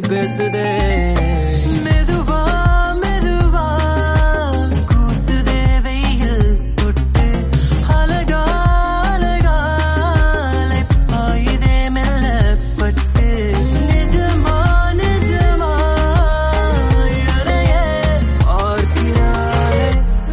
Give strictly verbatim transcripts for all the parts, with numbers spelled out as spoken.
பேசுதே மெதுவா மெதுவா கூசுதே வெயில் தொட்டு அழகா அழகா பாயுதே மெல்லப்பட்டு நிஜமா நிஜமா என்னையே பார்க்கிறாளே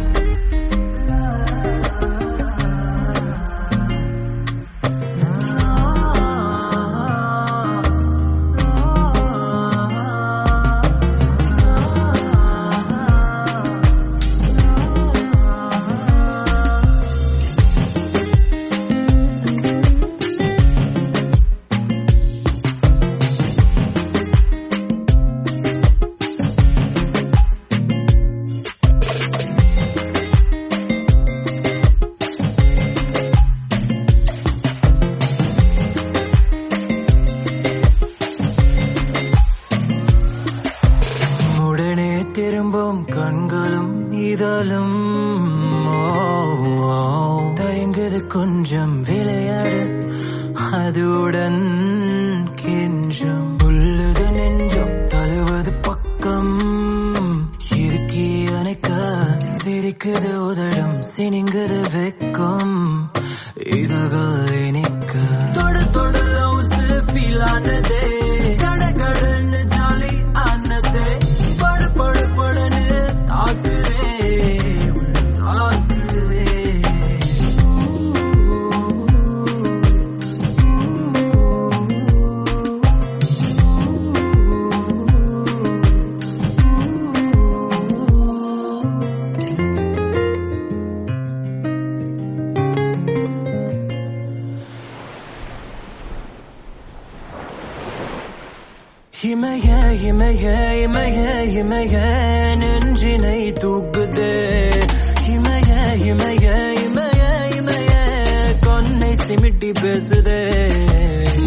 உடனே திரும்பும் கண்களும் இதழும் தயங்குது கொஞ்சம் விளையாடு அதுடன் கெஞ்சும் உள்ளது நெஞ்சம் தழுவது பக்கம் இருக்கி அணைக்க சிரிக்குது உதடும் சினிங்குது வெக்கம் இதழ்கள் இனிக்க தொடு தொடு லவ்ஸ் ஃபீல் ஆனதே கட கடன்னு ஜாலி ஆனதே படு படு படுன்னு தாக்குதே தாக்குதே இமய இமய இமய இமய நெஞ்சினை தூக்குதே இமய இமய இமய இமய கொன்னை சிமிட்டி பேசுதே